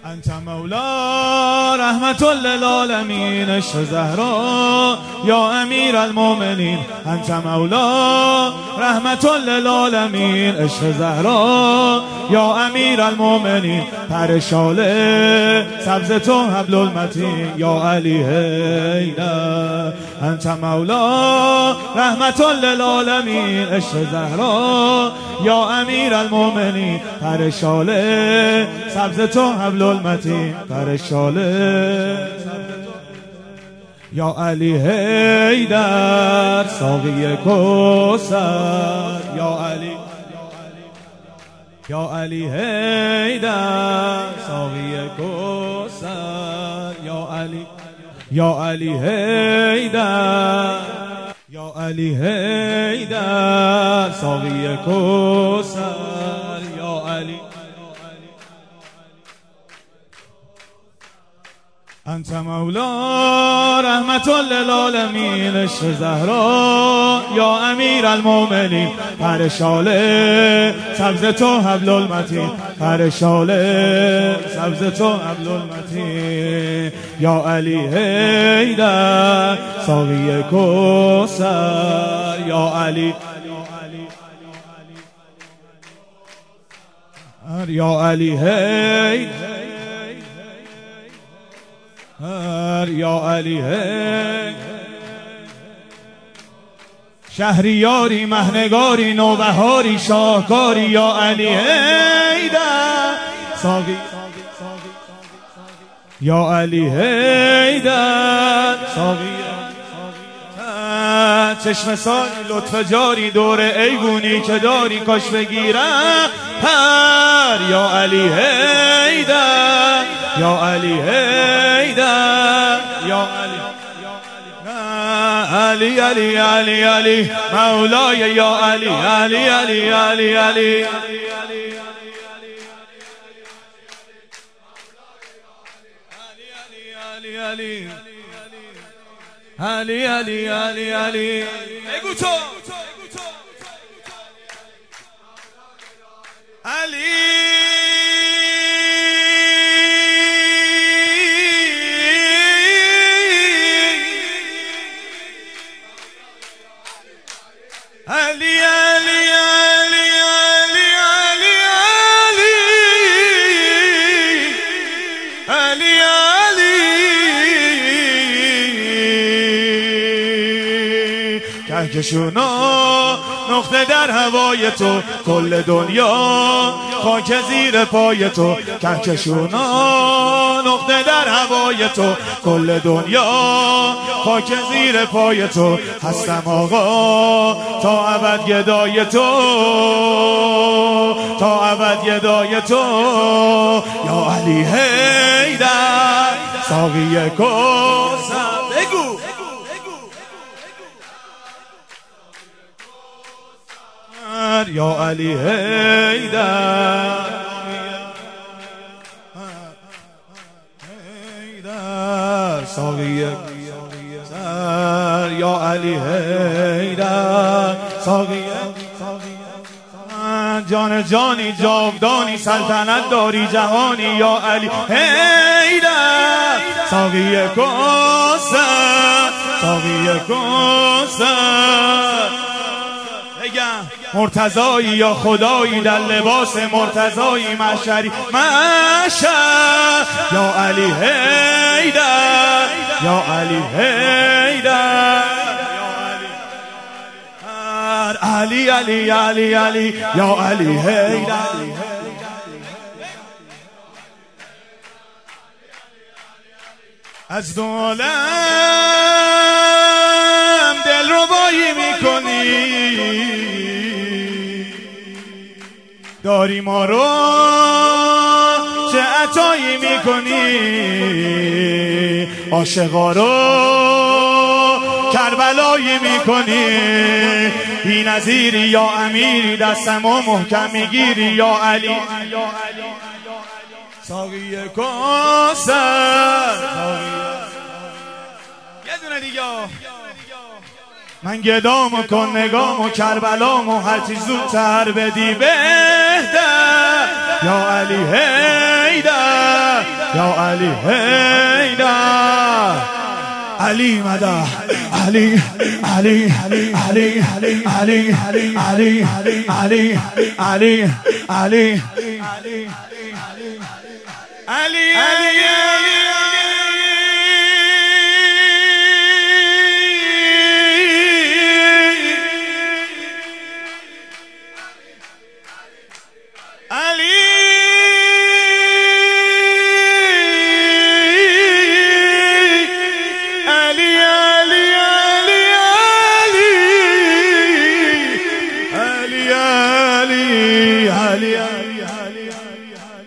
انت مولا رحمت للعالمین عشق زهرا یا امیر المؤمنین. انت مولا رحمت للعالمین عشق زهرا یا امیر المؤمنین. پر شاله سبز تو حبل المتین یا علی حیدر. انت مولا رحمت للعالمین عشق زهرا یا امیر المؤمنین. پر شاله سبز تو حبل المتین. پر شاله یا علی حیدر ساقی کوثر یا علی یا علی حیدر ساقی کوثر یا علی یا علی حیدر یا علی حیدر ساقی کوثر یا علی. انت مولا رحمت للعالمین عشق زهرا یا امیر المؤمنین. پر شاله سبز تو حبل المتین. پر شاله سبز تو حبل المتین یا علی حیدر ساقی کوثر یا علی یا علی حیدر یا علی شهریاری مهنگاری نوبهاری شاهکاری یا علی حیدر ساقی یا علی حیدر ساقی. چشم سانی لطف جاری دور ایوونی که داری کاش بگیرم پر یا علی حیدر یا علی حیدر یا علی علی علی علی مولای یا علی علی علی علی علی علی علی علی علی علی بگو تو علی علی علی علی علی علی علی علی کهکشونا نقطه در هوای تو کل دنیا خاک زیر پای تو. کهکشونا نقطه در هوای تو کل دنیا خاک زیر پای تو. هستم آقا تا ابد گدای تو تا ابد گدای تو یا علی حیدر ساقی کوثر. بگو یا علی حیدر ساقی یا علی حیدر ساقی. جان جانی جاودانی سلطنت داری جهانی یا علی حیدر ساقی کوثر ساقی کوثر. مرتضایی یا خدایی در لباس مرتضایی محشری محشر یا علی حیدر یا علی حیدر علی علی علی علی یا علی حیدر. از دو عالم دلربایی میکنی داری ما رو چه عطایی میکنی عاشقا رو کربلایی میکنی. بی نظیری یا امیری دستمو محکم میگیری یا علی ساقی کوثر. یه دونه دیگه من گدامو کن نگامو کربلامو هرچی زودتر بدی بهتر یا علی حیدر یا علی حیدر علی مدح علی علی علی علی علی علی علی علی علی علی علی علی